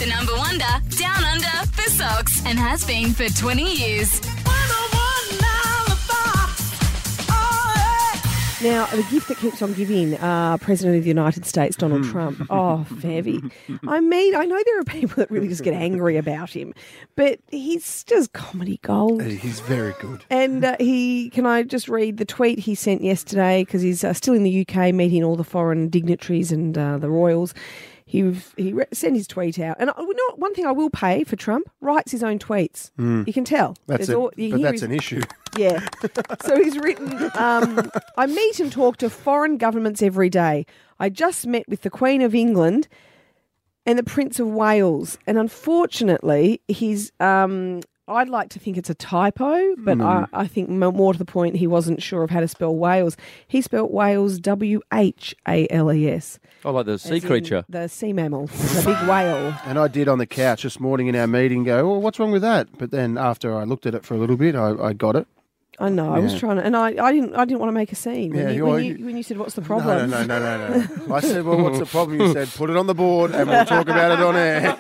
The number wonder, down under for socks, and has been for 20 years. Now, the gift that keeps on giving, President of the United States, Donald Trump. Oh, Fevy. I mean, I know there are people that really just get angry about him, but he's just comedy gold. He's very good. And can I just read the tweet he sent yesterday, because he's still in the UK meeting all the foreign dignitaries and the royals. He sent his tweet out. And one thing I will pay for Trump, writes his own tweets. You can tell. That's an issue. Yeah. So he's written, I meet and talk to foreign governments every day. I just met with the Queen of England and the Prince of Wales. And unfortunately, I'd like to think it's a typo, but I think more to the point, he wasn't sure of how to spell Wales. He spelt Wales Whales. Oh, like the sea creature. The sea mammal, the big whale. And I did on the couch this morning in our meeting go, well, what's wrong with that? But then after I looked at it for a little bit, I got it. I know. I was trying to, and I didn't want to make a scene. When you said, "What's the problem?" No. I said, "Well, what's the problem?" You said, "Put it on the board, and we'll talk about it on air."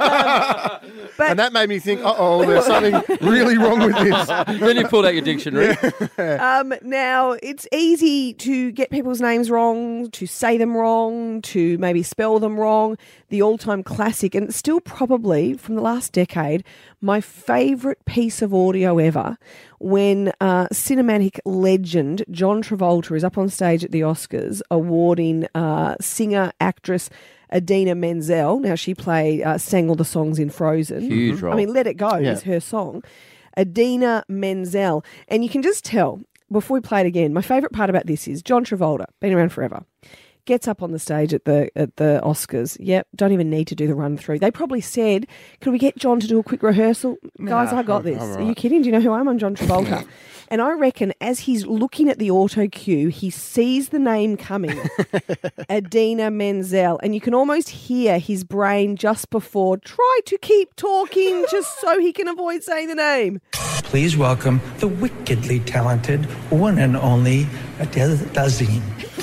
And that made me think, there's something really wrong with this. Then you pulled out your dictionary. Now, it's easy to get people's names wrong, to say them wrong, to maybe spell them wrong. The all-time classic, and still probably from the last decade, my favourite piece of audio ever, when cinematic legend John Travolta is up on stage at the Oscars awarding singer-actress Idina Menzel. Now, she sang all the songs in Frozen. Huge role. I mean, Let It Go is her song. Idina Menzel. And you can just tell, before we play it again, my favourite part about this is John Travolta, been around forever, gets up on the stage at the Oscars. Yep, don't even need to do the run through. They probably said, "Can we get John to do a quick rehearsal?" Guys, I got this. Right. Are you kidding? Do you know who I am? I'm John Travolta. And I reckon as he's looking at the auto cue, he sees the name coming, Idina Menzel, and you can almost hear his brain just before, try to keep talking just so he can avoid saying the name. Please welcome the wickedly talented one and only Adele Dazeem.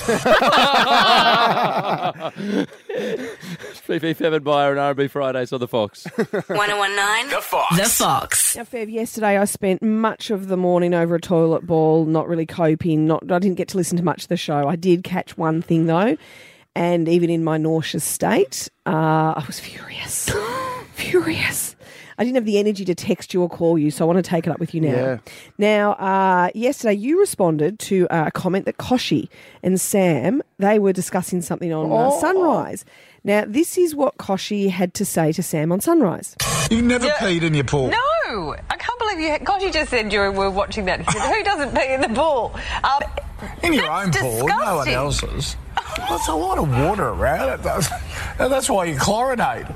Fifi Fevenmeyer and R&B Fridays on the Fox. 1019 The Fox. The Fox. Now, Fev, yesterday I spent much of the morning over a toilet bowl, not really coping. I didn't get to listen to much of the show. I did catch one thing though, and even in my nauseous state, I was furious. Furious. I didn't have the energy to text you or call you, so I want to take it up with you now. Yeah. Now, yesterday you responded to a comment that Koshi and Sam, they were discussing something on Sunrise. Now, this is what Koshi had to say to Sam on Sunrise. You've never peed in your pool. No, I can't believe you. Gosh, you just said we were watching that. He said, who doesn't pee in the pool? In your own pool, disgusting. no one else's. There's a lot of water around it. That's why you chlorinate.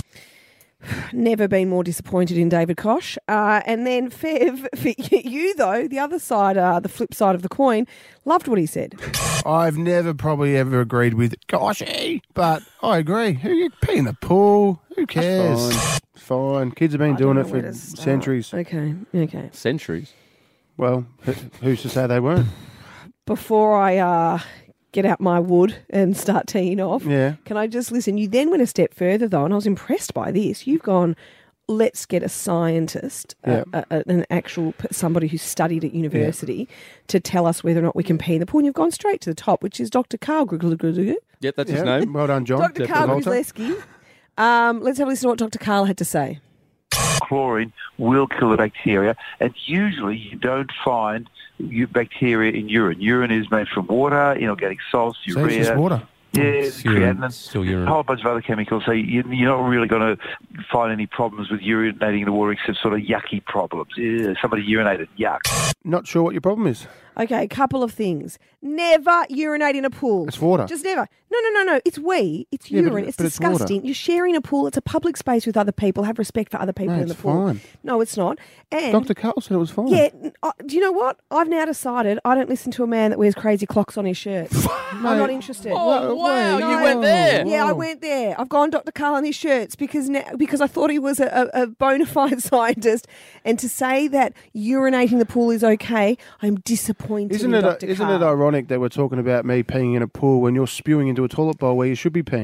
Never been more disappointed in David Koch. And then Fev, for you though, the other side, the flip side of the coin, loved what he said. I've never probably ever agreed with Koshy, but I agree. Who you pee in the pool? Who cares? Fine. Kids have been doing it for centuries. Okay. Centuries? Well, who's to say they weren't? Before I get out my wood and start teeing off, can I just listen? You then went a step further though, and I was impressed by this. You've gone, let's get a scientist, an actual somebody who studied at university to tell us whether or not we can pee in the pool. And you've gone straight to the top, which is Dr. Carl Grigleski. Yep, that's his name. Well done, John. Dr. Carl Grigleski. Let's have a listen to what Dr. Carl had to say. Chlorine will kill the bacteria, and usually you don't find bacteria in urine. Urine is made from water, inorganic salts, urea. So it's just water. Yeah, Urine. Still urine. a whole bunch of other chemicals. So you're not really going to find any problems with urinating in the water except sort of yucky problems. Somebody urinated, yuck. Not sure what your problem is. Okay, a couple of things. Never urinate in a pool. It's water. Just never. No. It's wee. It's Yeah, urine. It's but it's disgusting. water. You're sharing a pool. It's a public space with other people. Have respect for other people No, in the it's pool. fine. No, it's not. And Dr. Carl said it was fine. yeah, do you know what? I've now decided I don't listen to a man that wears crazy clocks on his shirt. I'm not interested. Oh, wow, No. you went there. Yeah, I went there. I've gone Dr. Carl on his shirts because I thought he was a bona fide scientist. And to say that urinating in the pool is okay, I'm disappointed Isn't in it Dr. isn't Carl. it ironic that we're talking about me peeing in a pool when you're spewing into a toilet bowl where you should be peeing?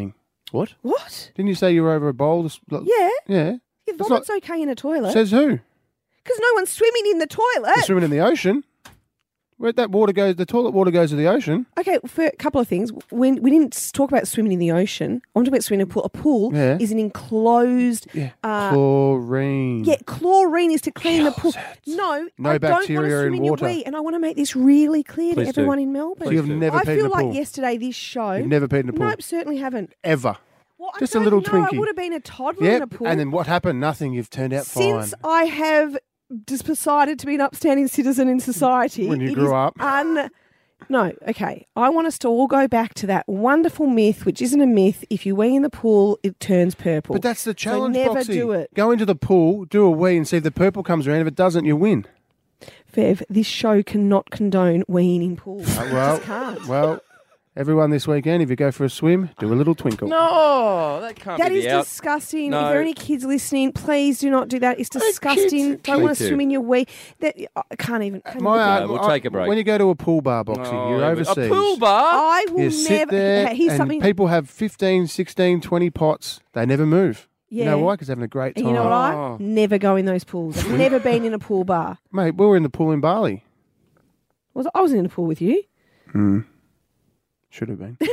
What? What? Didn't you say you were over a bowl? Yeah. Yeah. Yeah, It's vomit's okay in a toilet. Says who? Because no one's swimming in the toilet. You're swimming in the ocean. Where that water goes, the toilet water goes to the ocean. Okay, for a couple of things. When we didn't talk about swimming in the ocean, I want to talk about swimming in a pool. A pool is an enclosed... chlorine. Yeah, chlorine is to clean the pool. No, I don't want to bacteria swim in your water. wee, and I want to make this really clear Please to everyone do. in Melbourne. So you've never I peed in feel a like pool? yesterday this show... You've never peed in a pool? Nope, certainly haven't. Ever. Well, Just I a little don't know. Twinkie. I would have been a toddler in a pool. And then what happened? Nothing. You've turned out Since fine. I have just decided to be an upstanding citizen in society... When you it grew is up. No, okay. I want us to all go back to that wonderful myth, which isn't a myth. If you wee in the pool, it turns purple. But that's the challenge, so never Boxy. do it. Go into the pool, do a wee, and see if the purple comes around. If it doesn't, you win. Fev, this show cannot condone weeing in pools. It just can't. Well, everyone this weekend, if you go for a swim, do a little twinkle. No, that can't That be is the out. disgusting. No. If there are any kids listening, please do not do that. It's disgusting. kids. Don't want to Me too. swim in your wee. I can't even. we'll take a break. When you go to a pool bar, Boxy, you're overseas. A pool bar? I will You sit never. there Here's and something. people have 15, 16, 20 pots. They never move. You know Yeah. why? Because they're having a great time. And you know what? Oh. I never go in those pools. I've never been in a pool bar. Mate, we were in the pool in Bali. I wasn't in a pool with you. Should have been.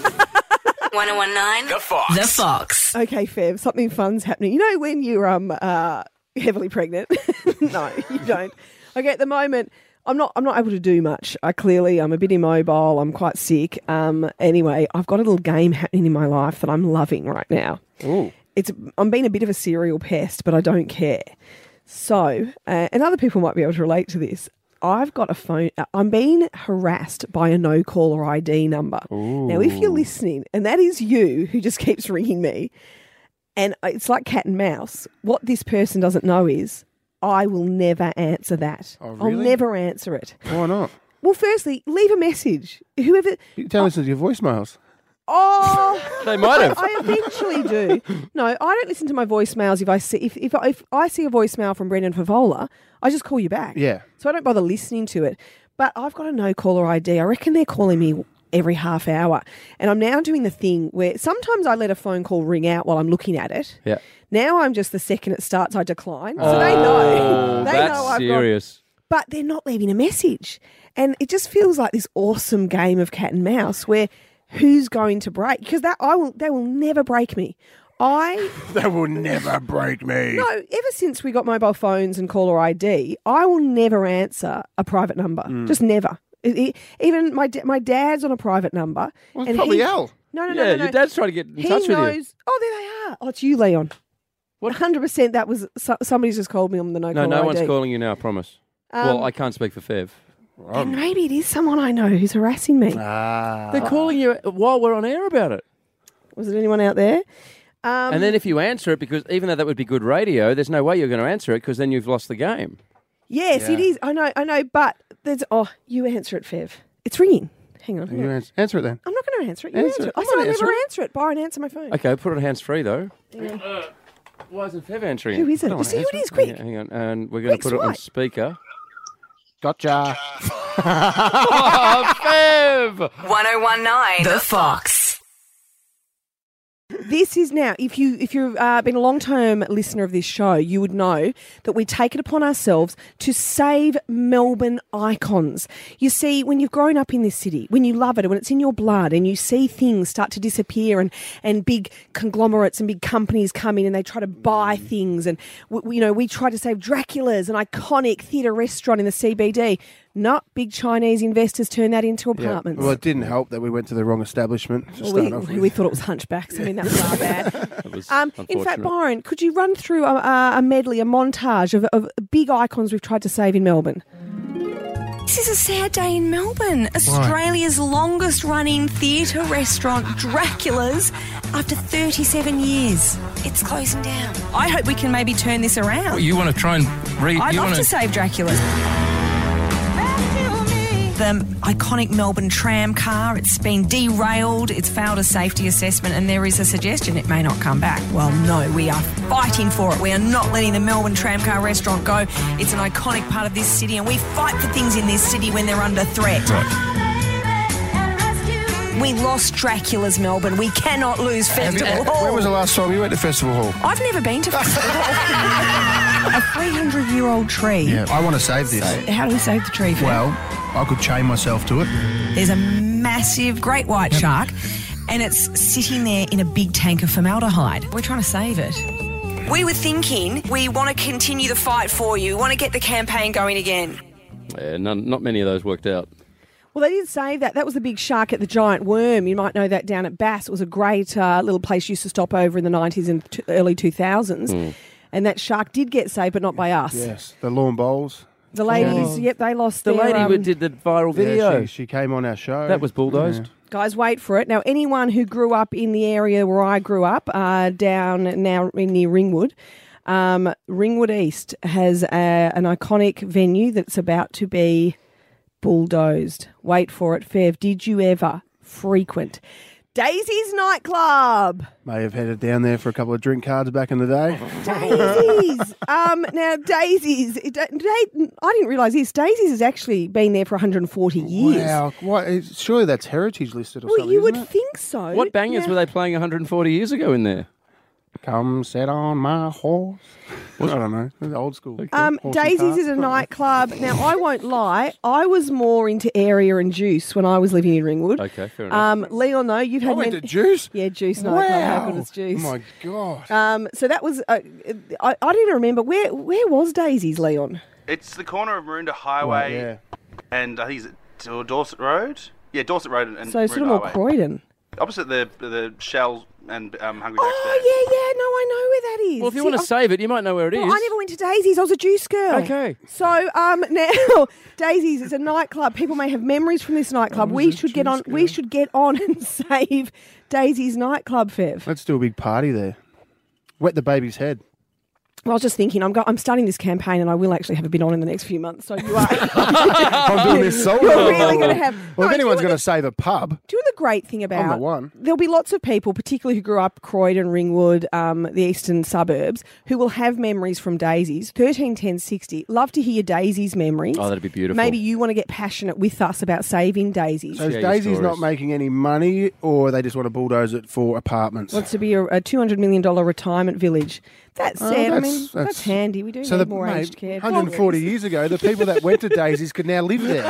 1019 The Fox. Okay, Fev, something fun's happening. You know when you're heavily pregnant? No, you don't. Okay, at the moment, I'm not able to do much. I'm a bit immobile. I'm quite sick. Anyway, I've got a little game happening in my life that I'm loving right now. Ooh. I'm being a bit of a serial pest, but I don't care. So, and other people might be able to relate to this. I've got a phone. I'm being harassed by a no caller ID number. Ooh. Now, if you're listening, and that is you who just keeps ringing me, and it's like cat and mouse, what this person doesn't know is I will never answer that. Oh, I'll really? never answer it. Why not? Well, firstly, leave a message. Whoever. You can listen to your voicemails. Oh, They might have. I eventually do. No, I don't listen to my voicemails. If I see if I see a voicemail from Brendan Favola, I just call you back. Yeah. So I don't bother listening to it. But I've got a no caller ID. I reckon they're calling me every half hour, and I'm now doing the thing where sometimes I let a phone call ring out while I'm looking at it. Yeah. Now I'm just the second it starts, I decline. So they know. They That's know I've got. serious. But they're not leaving a message, and it just feels like this awesome game of cat and mouse where. Who's going to break? Because they will never break me. They will never break me. No, ever since we got mobile phones and caller ID, I will never answer a private number. Just never. Even my dad's on a private number. Well, it's probably Al. No. Your dad's trying to get in He touch knows. with you. Oh, there they are. Oh, it's you, Leon. What? 100% that was somebody's just called me on the no caller No, ID. one's calling you now, I promise. Well, I can't speak for Fev. And maybe it is someone I know who's harassing me. They're calling you while we're on air about it. Was it anyone out there? And then if you answer it, because even though that would be good radio, there's no way you're going to answer it because then you've lost the game. Yes, it is. I know, but there's... Oh, you answer it, Fev. It's ringing. Hang on. You answer it then. I'm not going to answer it. You Answer answer it. it. I I'm said gonna I'll answer never it. answer it. Byron, answer my phone. Okay, put it on hands-free, though. Why isn't Fev answering? Who is it? don't You see who wanna it is, answer quick. Hang on, and we're going to Quick, put it on swipe. speaker. Gotcha. Oh, Fev! 1019 The Fox. This is now, if you've been a long-term listener of this show, you would know that we take it upon ourselves to save Melbourne icons. You see, when you've grown up in this city, when you love it, when it's in your blood and you see things start to disappear and big conglomerates and big companies come in and they try to buy things and, we try to save Dracula's, an iconic theatre restaurant in the CBD. Not big Chinese investors turn that into apartments. Well, it didn't help that we went to the wrong establishment to Well, start off with. we thought it was Hunchbacks. I mean, that was our bad. That was In fact, unfortunate. Byron, could you run through a medley, a montage of big icons we've tried to save in Melbourne? This is a sad day in Melbourne. Australia's longest running theatre restaurant, Dracula's, after 37 years. It's closing down. I hope we can maybe turn this around. You want to try and I'd love to save Dracula's. The iconic Melbourne tram car, it's been derailed, it's failed a safety assessment, and there is a suggestion it may not come back. Well, no, we are fighting for it. We are not letting the Melbourne tram car restaurant go. It's an iconic part of this city, and we fight for things in this city when they're under threat. We lost Dracula's Melbourne. We cannot lose Festival Hall. When was the last time you went to Festival Hall? I've never been to Festival Hall. A 300-year-old tree. Yeah, I want to save this. How do we save the tree, Phil? Well, I could chain myself to it. There's a massive great white shark, and it's sitting there in a big tank of formaldehyde. We're trying to save it. We were thinking we want to continue the fight for you. We want to get the campaign going again. Yeah, not many of those worked out. Well, they did save that. That was the big shark at the Giant Worm. You might know that down at Bass. It was a great little place you used to stop over in the 90s and early 2000s. And that shark did get saved, but not by us. Yes, the lawn bowls. The ladies, yep, they lost The their... lady who did the viral video. Yeah, she came on our show. That was bulldozed. Yeah. Guys, wait for it. Now, anyone who grew up in the area where I grew up, down now near Ringwood, Ringwood East has an iconic venue that's about to be bulldozed. Wait for it, Fev. Did you ever frequent Daisy's nightclub? May have headed down there for a couple of drink cards back in the day. Daisy's. Now, Daisy's, I didn't realise this. Daisy's has actually been there for 140 years. Wow. What, surely that's heritage listed or Well, something, you would isn't it? think so. What bangers Now- were they playing 140 years ago in there? Come sit on my horse. I don't know. It's old school. Horse and Daisy's cart. is a nightclub. Now, I won't lie. I was more into Area and Juice when I was living in Ringwood. Okay, fair enough. Leon, though, you've I had... went to Juice. Yeah, Juice nightclub. How Wow. good is Juice? Oh, my God. So that was... I didn't remember. Where was Daisy's, Leon? It's the corner of Maroondah Highway yeah. and I think it's Dorset Road. Yeah, Dorset Road and So sort of Maroondah more Highway. Croydon. Opposite the Shell and Hungry Jack's Oh, yeah. No, I know where that is. Well, if you See, want to save it, you might know where it is. Well, I never went to Daisy's. I was a Juice girl. Okay. So now Daisy's is a nightclub. People may have memories from this nightclub. We should get on. We should get on and save Daisy's nightclub, Fev. Let's do a big party there. Wet the baby's head. Well, I was just thinking, I'm starting this campaign, and I will actually have a bit on in the next few months. So you are. I'm doing this solo. You're really going to have. Well, No, if anyone's do you know going to save a pub, the great thing about I'm the one. There'll be lots of people, particularly who grew up Croydon, Ringwood, the eastern suburbs, who will have memories from Daisy's. 131060. Love to hear your Daisy's memories. Oh, that'd be beautiful. Maybe you want to get passionate with us about saving Daisies. so is Share your Daisy's not stories. making any money, or they just want to bulldoze it for apartments? Wants to be a $200 million retirement village. That said, I mean, that's that's- handy. We do So need more aged care. 140 years ago, the people that went to Daisy's could now live there.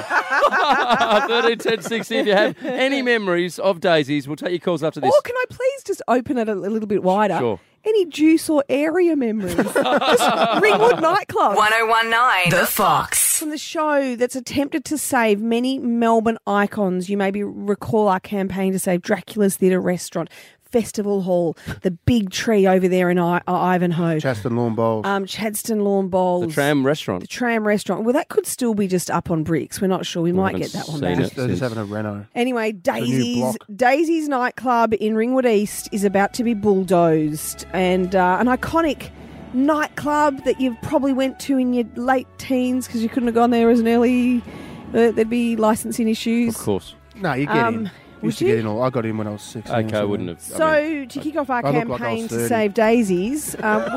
131060. If you have any memories of Daisy's, we'll take your calls after this. Or can I please just open it a little bit wider? Sure. Any Juice or area memories? Just Ringwood nightclub. 1019 The Fox. From the show that's attempted to save many Melbourne icons. You maybe recall our campaign to save Dracula's Theatre Restaurant, Festival Hall, the big tree over there in Ivanhoe, Chaston Lawn Bowls. Chadstone Lawn Bowls. The Tram Restaurant. The Tram Restaurant. Well, that could still be just up on bricks. We're not sure. We might get that one seen back. it. They're just having a reno. Anyway, new block. Daisy's nightclub in Ringwood East is about to be bulldozed, and an iconic nightclub that you probably went to in your late teens because you couldn't have gone there as an early. There'd be licensing issues. Of course. No, you get in. would Used to you? get in all. I got in when I was 16. or Okay, I something. wouldn't have. So, to kick off our I look like I was campaign to 30. save Daisies,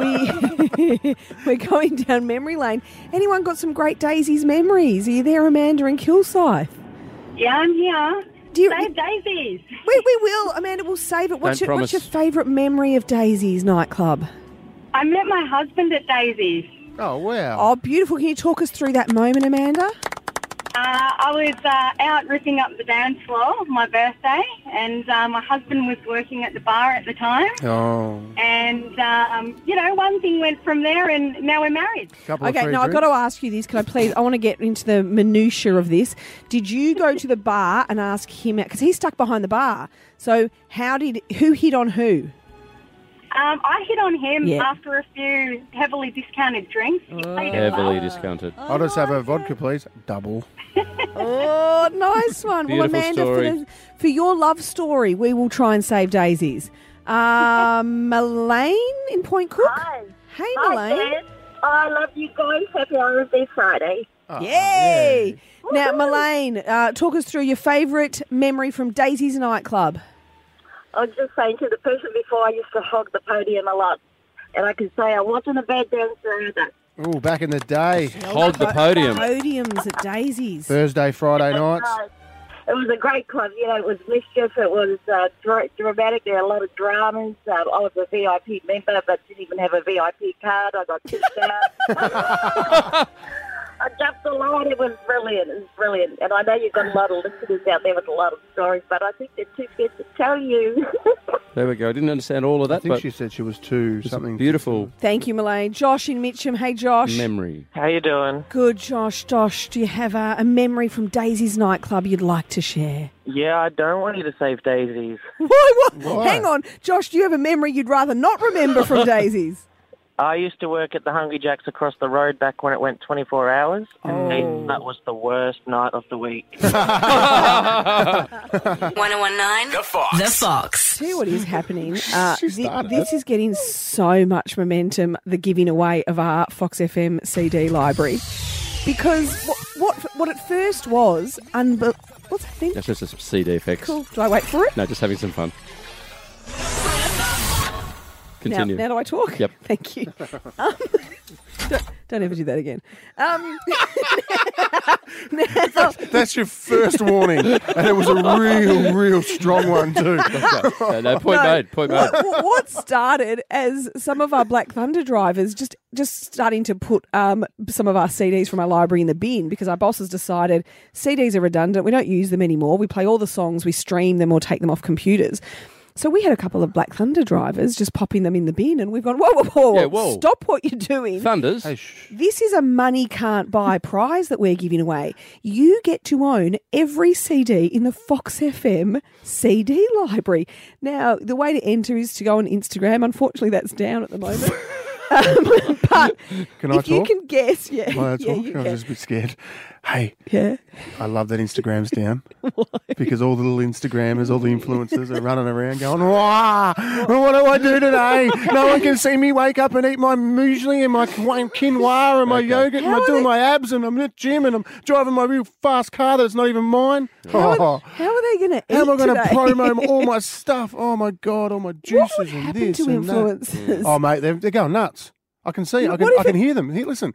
we're going down memory lane. Anyone got some great Daisies memories? Are you there, Amanda and Kilsyth? Yeah, I'm here. Do you, Save Daisies. we will, Amanda. We'll save it. What's Don't your promise. favourite memory of Daisy's nightclub? I met my husband at Daisies. Oh, wow. Oh, beautiful. Can you talk us through that moment, Amanda? I was out ripping up the dance floor on my birthday, and my husband was working at the bar at the time. Oh. And, one thing went from there, and now we're married. Couple of Okay, free now I've got drinks. to ask you this. Can I please? I want to get into the minutiae of this. Did you go to the bar and ask him out? Because he's stuck behind the bar. So who hit on who? I hit on him Yeah. after a few heavily discounted drinks. He played it Heavily well. discounted. I'll just have a vodka, please. Double. Oh, nice one. Well, Beautiful Amanda, story. for your love story, we will try and save Daisies. Melaine in Point Cook? Hi. Hey, Melaine. I love you guys. Happy R&B Friday. Oh, Yay! Now, Melaine, talk us through your favourite memory from Daisy's nightclub. I was just saying to the person before, I used to hog the podium a lot. And I can say I wasn't a bad dancer either. Oh, back in the day. Hold the podium. Podiums at Daisy's. Thursday, Friday nights. It was a great club. You know, it was mischief. It was dramatic. There were a lot of dramas. I was a VIP member, but didn't even have a VIP card. I got kicked out. I jumped the line. It was brilliant. And I know you've got a lot of listeners out there with a lot of stories, but I think they're too good to tell you. There we go. I didn't understand all of that. I think but she said she was two. Something beautiful. Thank you, Melaine. Josh in Mitcham. Hey, Josh. Memory. How you doing? Good, Josh. Josh, do you have a memory from Daisy's nightclub you'd like to share? Yeah, I don't want you to save Daisy's. Why? Hang on. Josh, do you have a memory you'd rather not remember from Daisy's? I used to work at the Hungry Jacks across the road back when it went 24 hours. And that was the worst night of the week. 1019 The Fox. The Fox. Tell you what is happening. This is getting so much momentum, the giving away of our Fox FM CD library. Because what at first was... What's happening? That's just a CD effects. Cool. Do I wait for it? No, just having some fun. Continue. Now do I talk? Yep. Thank you. Don't ever do that again. That's your first warning, and it was a real strong one too. No, point made. What started as some of our Black Thunder drivers just starting to put some of our CDs from our library in the bin because our bosses decided CDs are redundant. We don't use them anymore. We play all the songs, we stream them or take them off computers. So we had a couple of Black Thunder drivers just popping them in the bin, and we've gone, whoa. Yeah, whoa. Stop what you're doing. Thunders. Hey, This is a money can't buy prize that we're giving away. You get to own every CD in the Fox FM CD library. Now, the way to enter is to go on Instagram. Unfortunately, that's down at the moment. But can I if talk? you can guess, Can I talk? you I was can. just a bit scared. Hey, Yeah. I love that Instagram's down. Why? Because all the little Instagrammers, all the influencers are running around going, "Wow, what do I do today? No one can see me wake up and eat my muesli and my quinoa and my yogurt and I'm doing my abs and I'm at the gym and I'm driving my real fast car that's not even mine. How are they going to eat How am I going to today? promo all my stuff? Oh my God, all my juices What would and happen this to and that. influencers? Oh mate, they're going nuts. I can see. I can hear them. Listen.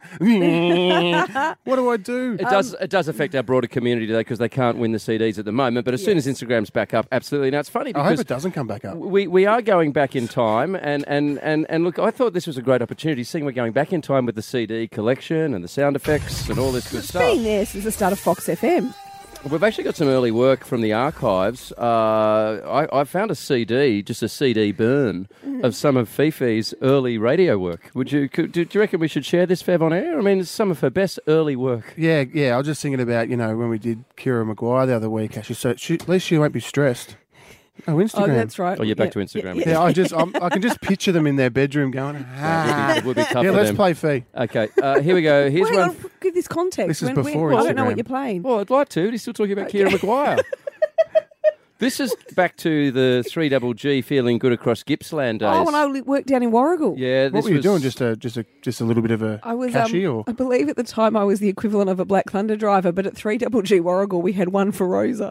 What do I do? It does affect our broader community today because they can't win the CDs at the moment. But as soon as Instagram's back up, absolutely. Now it's funny because I hope it doesn't come back up. We are going back in time, and look, I thought this was a great opportunity, seeing we're going back in time with the CD collection and the sound effects and all this good It's stuff. been there since the start of Fox FM. We've actually got some early work from the archives. I found a CD, just a CD burn of some of Fifi's early radio work. Do you reckon we should share this, Fev, on air? I mean, it's some of her best early work. Yeah. I was just thinking about, when we did Kira Maguire the other week, actually. So at least she won't be stressed. Oh, Instagram. Oh, that's right. Oh, you're back to Instagram. Yeah, I can just picture them in their bedroom going, It would be tough yeah, for let's them. play Fee. Okay, here we go. Here's Hang one. on, give this context. This is before I don't know Instagram. what you're playing. Well, I'd like to, but he's still talking about Kira Maguire. This is back to the 3GG feeling good across Gippsland days. Oh, when I worked down in Warrigal. Yeah, What were you doing? Just a little bit of a I was, cashy or? I believe at the time I was the equivalent of a Black Thunder driver, but at 3GG Warrigal we had one for Rosa.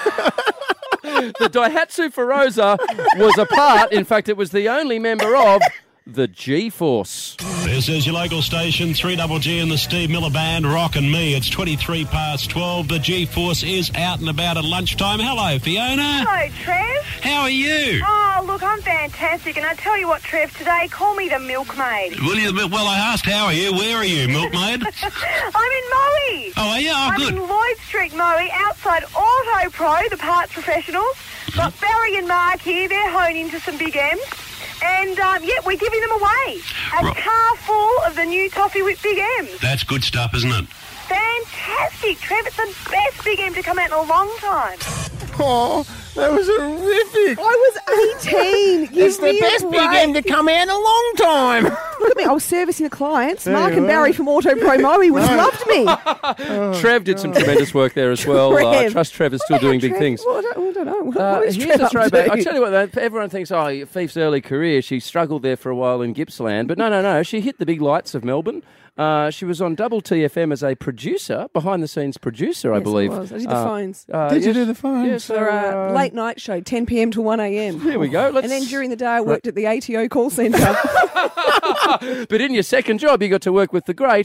The Daihatsu Feroza was a part, in fact, it was the only member of the G-Force. This is your local station, 3GG and the Steve Miller Band, rockin' me. It's 12:23. The G-Force is out and about at lunchtime. Hello, Fiona. Hello, Trev. How are you? Oh, look, I'm fantastic. And I tell you what, Trev, today, call me the milkmaid. Well, I asked, how are you? Where are you, milkmaid? I'm in Moe. Oh, are you? Oh, I'm good. in Lloyd Street, Moe, outside Auto Pro, the parts professionals. Got Barry and Mark here. They're honing into some big M's. And, we're giving them away. A car full of the new Toffee Whip Big M's. That's good stuff, isn't it? Fantastic, Trev. It's the best Big M to come out in a long time. Oh, that was horrific. I was 18. It's the best Big M to come out in a long time. Look at me. I was servicing the clients. There Mark you and are. Barry from Auto Pro Moe would have loved me. Trev did some tremendous work there as well. Trev. Trust Trev is still doing big Trev, things. Well, I don't know. What is Here's Trev a up throwback. to? I tell you what, though, everyone thinks, Fief's early career, she struggled there for a while in Gippsland. But no, she hit the big lights of Melbourne. She was on Double TFM as a producer, behind-the-scenes producer, I believe. I was. I did the phones. Did you do the phones? Yes, For a late night show, 10 p.m. to 1 a.m. There we go. And then during the day, I worked at the ATO call centre. But in your second job, you got to work with the great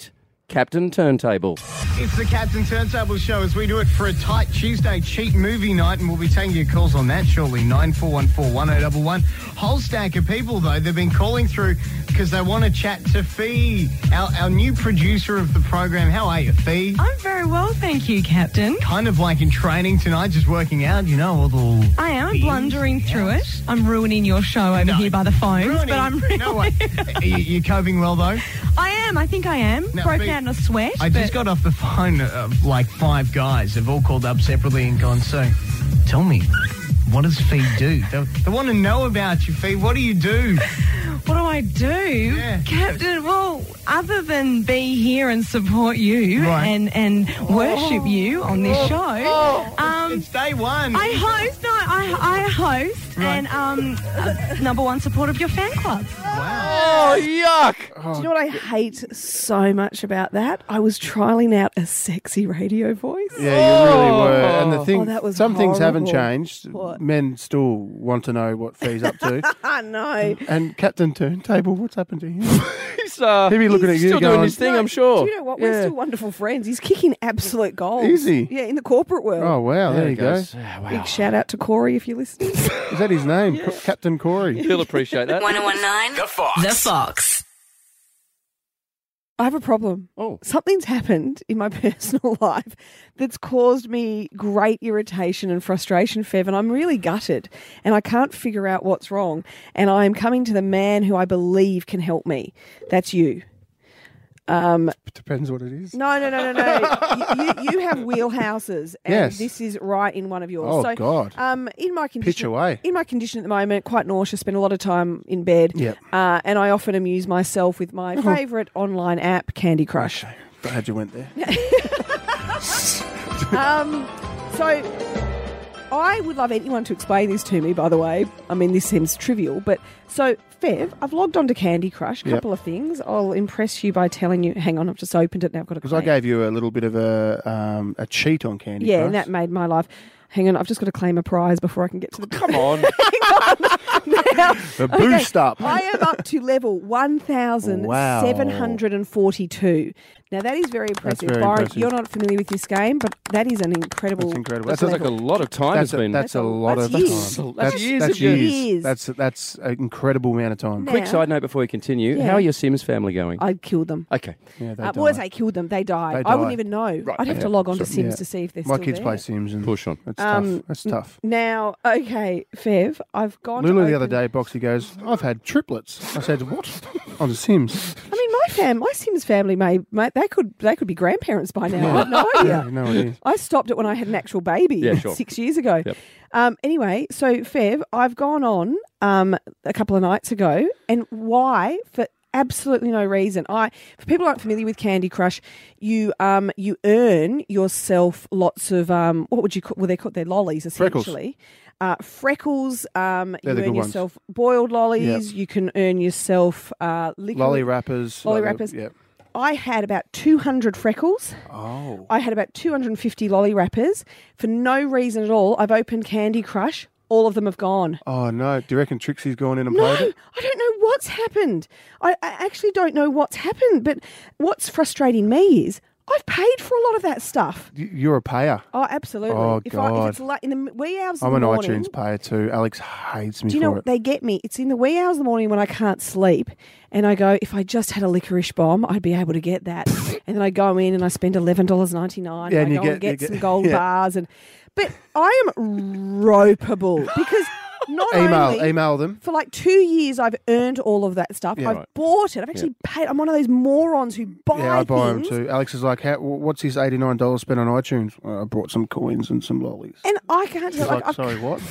Captain Turntable. It's the Captain Turntable Show as we do it for a tight Tuesday cheap movie night, and we'll be taking your calls on that shortly. 9414-1011. Whole stack of people, though, they've been calling through because they want to chat to Fee, our new producer of the program. How are you, Fee? I'm very well, thank you, Captain. Kind of like in training tonight, just working out, you know, all the... I am. I'm blundering through it. I'm ruining your show over here by the phones, but I'm really... No way. You coping well, though? I am. I think I am. No, Broke Fee, out in a sweat. I just got off the phone of like 5 guys. They've all called up separately and gone, so tell me, what does Fee do? They want to know about you, Fee. What do you do? What do I do? Yeah. Captain, well, other than be here and support you and worship you on this show. It's day one. I host, I host and number one support of your fan club. Oh, yuck. Do you know what I hate so much about that? I was trialling out a sexy radio voice. Yeah, you really were. And the thing, that was some things haven't horrible. changed. What? Men still want to know what Fee's up to. I know. And Captain Turntable, what's happened to him? He'd be looking at you still going, doing his thing, I'm sure. Do you know what? We're still wonderful friends. He's kicking absolute goals. Is he? Yeah, in the corporate world. Oh, wow, there you go. Big shout out to Corey if you're listening. Is that his name? Captain Corey. He'll appreciate that. 1019 The Fox. The Fox. I have a problem. Oh. Something's happened in my personal life that's caused me great irritation and frustration, Fev, and I'm really gutted and I can't figure out what's wrong. And I am coming to the man who I believe can help me. That's you. Depends what it is. No. You have wheelhouses, and Yes. this is right in one of yours. Oh, so, God. In my condition, Pitch away. In my condition at the moment, quite nauseous. Spend a lot of time in bed. Yep. And I often amuse myself with my favourite online app, Candy Crush. Glad you went there. So I would love anyone to explain this to me, by the way. I mean, this seems trivial, but so, Fev, I've logged on to Candy Crush, a couple of things. I'll impress you by telling you, hang on, I've just opened it now, I've got to Because I gave you a little bit of a cheat on Candy Crush. Yeah, and that made my life. Hang on, I've just got to claim a prize before I can get to the... Come on. Now, A boost up. I am up to level 1,742. Now, that is very impressive. very Byron, impressive. you're not familiar with this game, but that is an incredible... That's incredible. That sounds like a lot of time has been. That's a lot of years. time. That's That's years. That's an incredible amount of time. Quick side note before we continue. Yeah. How are your Sims family going? I'd killed them. Okay. Yeah, they Well, as died. I killed them, they died. They I wouldn't died. even know. Right. I'd have to Yeah. log on to So- Sims yeah. to see if they're My still kids there. play Sims and Push on. That's tough. That's tough. Now, okay, Fev, I've gone Lulu to the other open- day, Boxy goes, I've had triplets. I said, what? On the Sims. I mean, my Sims family they could be grandparents by now. I have no idea. Yeah, no idea. I stopped it when I had an actual baby Yeah, sure. 6 years ago. Yep. Anyway, so Fev, I've gone on a couple of nights ago, and why? For absolutely no reason. For people who aren't familiar with Candy Crush, you earn yourself lots of what would you call? Well, they're lollies essentially. Freckles. You the earn good ones. yourself boiled lollies. Yep. You can earn yourself liquor. Lolly wrappers. Lolly like wrappers. Yep. I had about 200 freckles. Oh. I had about 250 lolly wrappers. For no reason at all, I've opened Candy Crush. All of them have gone. Oh, no. Do you reckon Trixie's gone in and No, played it? I don't know what's happened. I actually don't know what's happened. But what's frustrating me is I've paid for a lot of that stuff. You're a payer. Oh, absolutely. Oh, if God. it's in the wee hours I'm of an the morning, iTunes payer too. Alex hates me do you for know it. they get me? It's in the wee hours of the morning when I can't sleep, and I go, if I just had a licorice bomb, I'd be able to get that. And then I go in and I spend $11.99. Yeah, and and I you go and get- get some gold yeah. bars, but I am ropeable because not only Email them. for like 2 years I've earned all of that stuff. Yeah. I've Right. bought it. I've actually paid. I'm one of those morons who buy Yeah, I buy them things. too. Alex is like, what's his $89 spent on iTunes? Well, I brought some coins and some lollies. And I can't He's tell. like, I've sorry, what?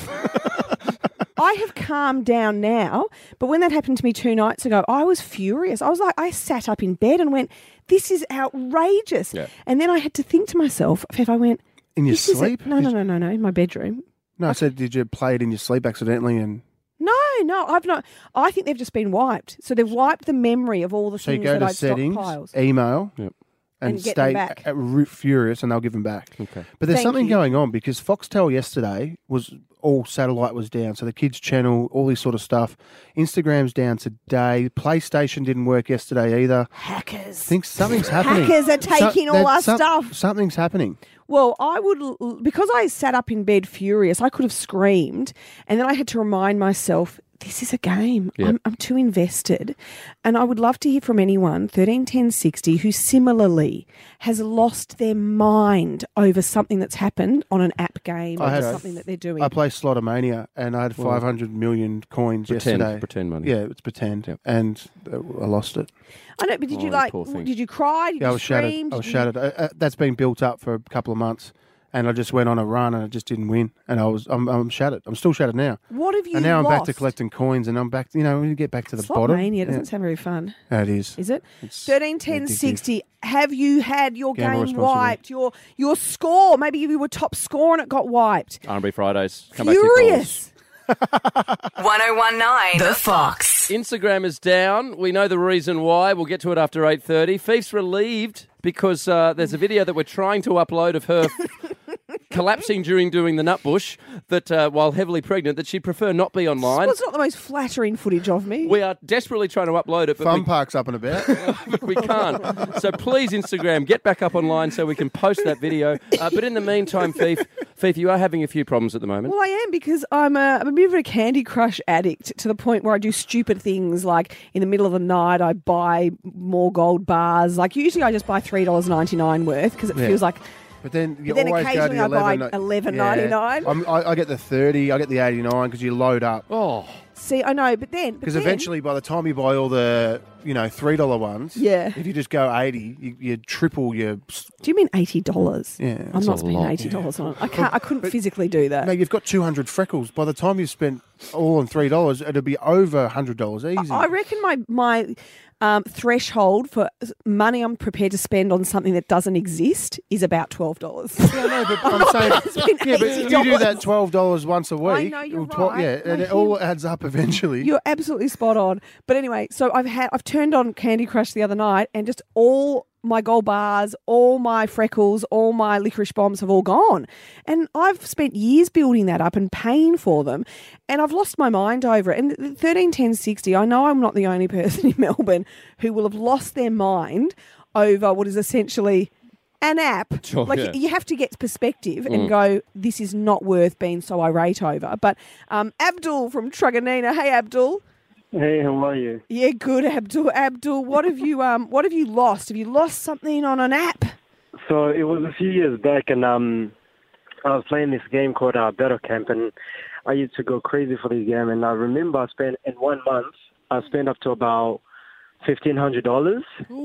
I have calmed down now, but when that happened to me 2 nights ago, I was furious. I was like, I sat up in bed and went, this is outrageous. Yeah. And then I had to think to myself, if I went, In your this is sleep? No, in my bedroom. No, I said, did you play it in your sleep accidentally? And No, I've not. I think they've just been wiped. So they've wiped the memory of all the so you things go that to I'd settings, stockpiles. email, And get them stay back. furious, and they'll give them back. Okay. But there's Thank something you. going on because Foxtel yesterday was all satellite was down. So the kids' channel, all this sort of stuff. Instagram's down today. PlayStation didn't work yesterday either. Hackers. I think something's happening. Hackers are taking all our stuff. Something's happening. Well, I would, because I sat up in bed furious, I could have screamed, and then I had to remind myself, this is a game. Yep. I'm too invested. And I would love to hear from anyone, 13 10 60, who similarly has lost their mind over something that's happened on an app game or something that they're doing. I play Slotomania, and I had 500 million coins yesterday. Pretend money. Yeah, it's pretend. And I lost it. I know, but did you did you cry? Did I you was scream? shattered. I was shattered. That's been built up for a couple of months. And I just went on a run and I just didn't win. And I'm shattered. I'm still shattered now. What have you And now lost? I'm back to collecting coins, and I'm back, when you get back to the bottom. Slotmania doesn't sound very fun. It is. Is it? It's 13 10 60. Have you had your Gamble game responsibly. wiped? Your score? Maybe you were top score and it got wiped. R&B Fridays. Come Furious. back to your calls. 1019 The Fox. Instagram is down. We know the reason why. We'll get to it after 8:30. Fief's relieved because there's a video that we're trying to upload of her collapsing during doing the nutbush that while heavily pregnant, that she'd prefer not be online. Well, it's not the most flattering footage of me. We are desperately trying to upload it, but Fun Park's up and about. but we can't. So please, Instagram, get back up online so we can post that video. But in the meantime, Fief, you are having a few problems at the moment. Well, I am, because I'm a bit of a Candy Crush addict, to the point where I do stupid things like in the middle of the night I buy more gold bars. Like usually I just buy $3.99 worth because it feels like... But then you But then always go to occasionally the I buy $11.99. I get the 30, I get the 89 because you load up. Oh. See, I know, but then... Because eventually, by the time you buy all the, $3 ones, if you just go 80, you triple your... Do you mean $80? Yeah. I'm that's not a spending lot. $80 on it. I couldn't physically do that. Mate, you've got 200 freckles. By the time you've spent all on $3, it'll be over $100 easy. I reckon my threshold for money I'm prepared to spend on something that doesn't exist is about $12. Yeah, no, but I'm saying, but you do that $12 once a week. I know, you're right. Yeah, and it all adds up eventually. You're absolutely spot on. But anyway, so I've turned on Candy Crush the other night, and just all my gold bars, all my freckles, all my licorice bombs have all gone. And I've spent years building that up and paying for them, and I've lost my mind over it. And 13 10 60, I know I'm not the only person in Melbourne who will have lost their mind over what is essentially an app. Sure, You have to get perspective and go, this is not worth being so irate over. But Abdul from Truganina. Hey, Abdul. Hey, how are you? Yeah, good, Abdul. Abdul, what have you lost? Have you lost something on an app? So it was a few years back, and I was playing this game called Battle Camp, and I used to go crazy for this game. And I remember I spent in 1 month, I spent up to about $1,500.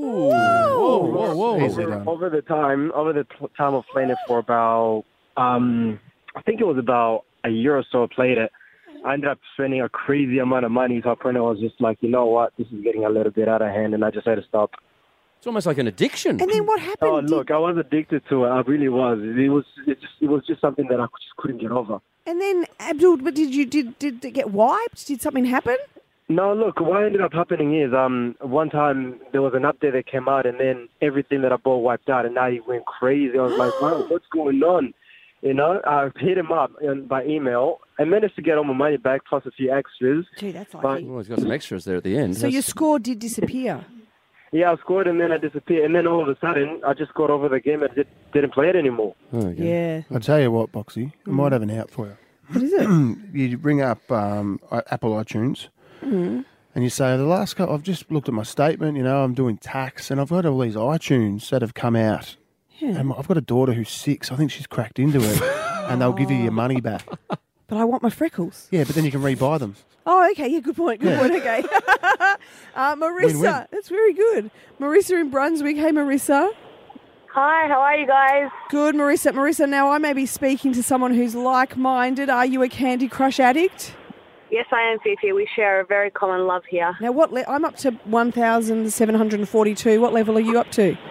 Whoa. Over the time of playing it for about, I think it was about a year or so I played it. I ended up spending a crazy amount of money, so I was just like, you know what, this is getting a little bit out of hand, and I just had to stop. It's almost like an addiction. And then what happened? Oh, look, I was addicted to it. I really was. It was just something that I just couldn't get over. And then, Abdul, but did it get wiped? Did something happen? No, look, what ended up happening is one time there was an update that came out, and then everything that I bought wiped out, and now he went crazy. I was like, wow, what's going on? I hit him up by email. I managed to get all my money back plus a few extras. Gee, that's lucky. Well, he's got some extras there at the end. So your score did disappear? Yeah, I scored and then I disappeared. And then all of a sudden, I just got over the game and didn't play it anymore. Yeah. I'll tell you what, Boxy, I might have an out for you. What is it? You bring up Apple iTunes. Mm. And you say, I've just looked at my statement, I'm doing tax, and I've got all these iTunes that have come out. Yeah. And I've got a daughter who's 6. I think she's cracked into it, and they'll give you your money back. But I want my freckles. Yeah, but then you can rebuy them. Oh, okay. Yeah, good point. Good point. Okay. Marissa, Win-win. that's very good. Marissa in Brunswick. Hey, Marissa. Hi, how are you guys? Good, Marissa. Marissa, now I may be speaking to someone who's like-minded. Are you a Candy Crush addict? Yes, I am, Fifi. We share a very common love here. Now, I'm up to 1,742. What level are you up to?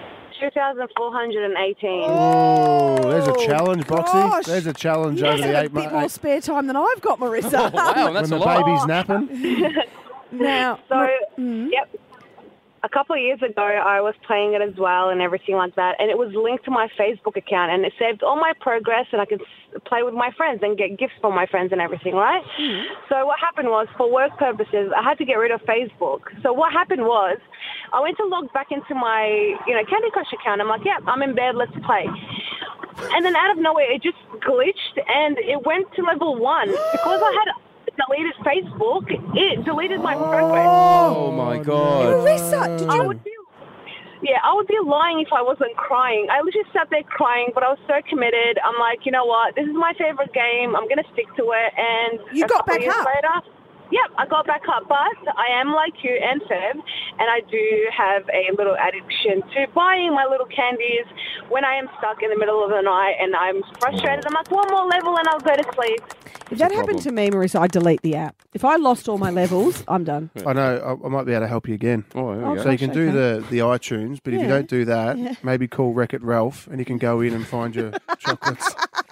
2,418. Oh, there's a challenge, Boxy. gosh. There's a challenge You over have the a 8 bit more months. spare time than I've got, Marissa. Wow, that's When a the lot. baby's napping. Now, So, yep. A couple of years ago, I was playing it as well and everything like that, and it was linked to my Facebook account, and it saved all my progress, and I could play with my friends and get gifts from my friends and everything, right? So what happened was, for work purposes, I had to get rid of Facebook. So what happened was, I went to log back into my, Candy Crush account. I'm like, yeah, I'm in bed, let's play. And then out of nowhere, it just glitched, and it went to level 1. Because I had deleted Facebook, it deleted my progress. Oh, my God. Marissa, did you... I would be lying if I wasn't crying. I literally sat there crying, but I was so committed. I'm like, you know what? This is my favorite game. I'm going to stick to it. And you got back up? Later, yep, I got back up. But I am like you and Feb, and I do have a little addiction to buying my little candies when I am stuck in the middle of the night and I'm frustrated. I'm like, one more level and I'll go to sleep. If that happened to me, Marissa, I'd delete the app. If I lost all my levels, I'm done. I know. I might be able to help you again. Oh, so you can do the iTunes, but if you don't do that, maybe call Wreck-It Ralph and you can go in and find your chocolates.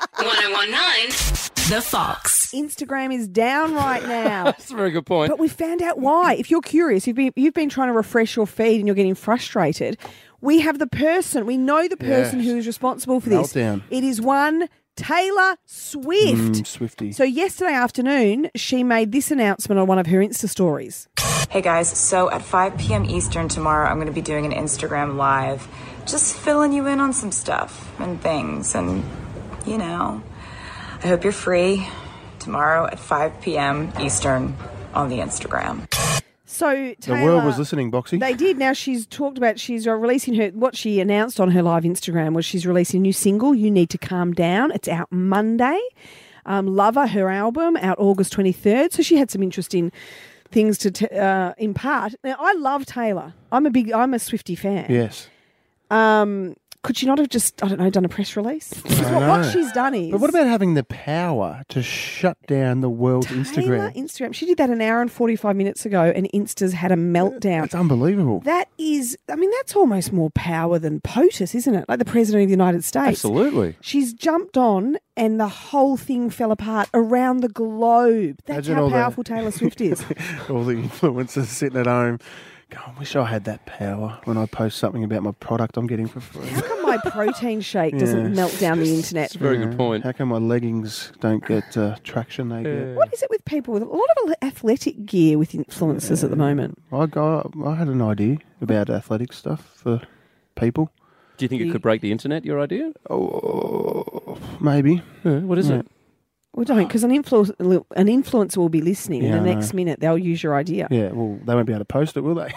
1019 The Fox. Instagram is down right now. That's a very good point. But we found out why. If you're curious, you've been trying to refresh your feed and you're getting frustrated, we have the person, we know the person who is responsible for this. Meltdown. It is one Taylor Swift. Swiftie. So yesterday afternoon, she made this announcement on one of her Insta stories. Hey guys, so at 5 p.m. Eastern tomorrow, I'm going to be doing an Instagram Live, just filling you in on some stuff and things. And, I hope you're free tomorrow at 5 p.m. Eastern on the Instagram. So Taylor, the world was listening, Boxy. They did. Now she's talked about she's releasing what she announced on her live Instagram was she's releasing a new single, You Need to Calm Down. It's out Monday. Lover, her album, out August 23rd. So she had some interesting things to impart. Now I love Taylor. I'm a Swiftie fan. Yes. Could she not have just, done a press release? What she's done is... But what about having the power to shut down the world's Instagram. She did that an hour and 45 minutes ago, and Insta's had a meltdown. That's unbelievable. That's almost more power than POTUS, isn't it? Like the President of the United States. Absolutely. She's jumped on, and the whole thing fell apart around the globe. That's how powerful Taylor Swift is. All the influencers sitting at home. God, I wish I had that power when I post something about my product I'm getting for free. How come my protein shake doesn't melt down the internet? That's a very good point. How come my leggings don't get traction they get? What is it with people with a lot of athletic gear with influencers at the moment? I had an idea about athletic stuff for people. Do you think it could break the internet, your idea? Oh, maybe. What is it? Well, don't, because an influencer will be listening, and the next minute they'll use your idea. Yeah, well, they won't be able to post it, will they?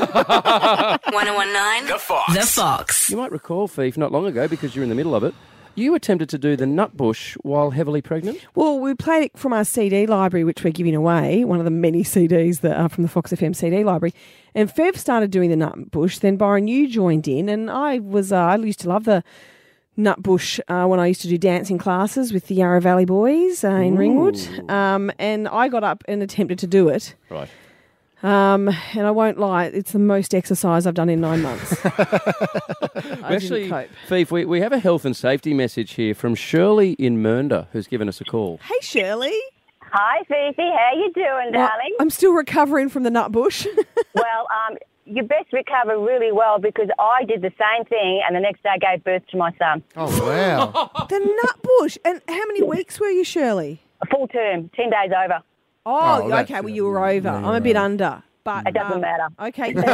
1019 The Fox. The Fox. You might recall, Fief, not long ago, because you're in the middle of it, you attempted to do the Nutbush while heavily pregnant? Well, we played it from our CD library, which we're giving away, one of the many CDs that are from the Fox FM CD library. And Fev started doing the Nutbush, then Byron, you joined in, and I used to love the Nutbush when I used to do dancing classes with the Yarra Valley boys in Ringwood. And I got up and attempted to do it. Right. And I won't lie, it's the most exercise I've done in 9 months. Actually, Fief, we have a health and safety message here from Shirley in Mernda, who's given us a call. Hey, Shirley. Hi, Fifi. How you doing, darling? I'm still recovering from the Nutbush. Well, you best recover really well because I did the same thing and the next day I gave birth to my son. Oh, wow. The Nutbush. And how many weeks were you, Shirley? A full term, 10 days over. Oh, okay. Well, you were over. I'm a bit under. But it doesn't matter. Okay. Well,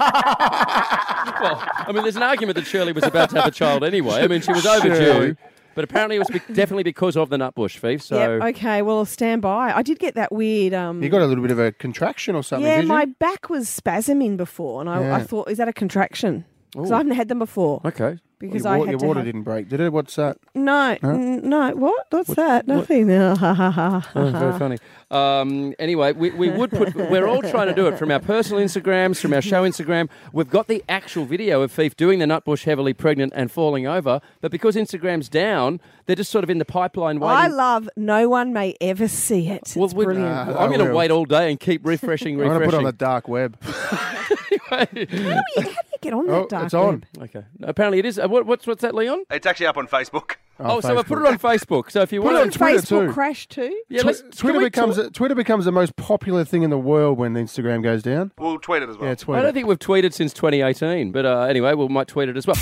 I mean, there's an argument that Shirley was about to have a child anyway. I mean, she was overdue. But apparently it was definitely because of the Nutbush, Fief. So. Yep, okay, well, stand by. I did get that weird... you got a little bit of a contraction or something, did you? My back was spasming before, and I thought, is that a contraction? Because I haven't had them before. Okay. Because your water didn't break, did it? What's that? No. What? What's that? Nothing. Very funny. Anyway, we're all trying to do it from our personal Instagrams, from our show Instagram. We've got the actual video of Fief doing the Nutbush heavily pregnant and falling over, but because Instagram's down, they're just sort of in the pipeline waiting. I love no one may ever see it. It's brilliant. I'm going to wait all day and keep refreshing. I'm going to put it on the dark web. How do you get on that dark it's on. web? Okay. Apparently it is. What's that, Leon? It's actually up on Facebook. Oh, so we'll put it on Facebook. So if you want Put it on to... Twitter Facebook too. crash too? Yeah, Twitter becomes the most popular thing in the world when Instagram goes down. We'll tweet it as well. Yeah, tweet I it. don't think we've tweeted since 2018, but anyway, we might tweet it as well.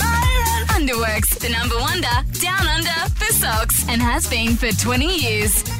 Underworks, the number wonder, down under for socks, and has been for 20 years.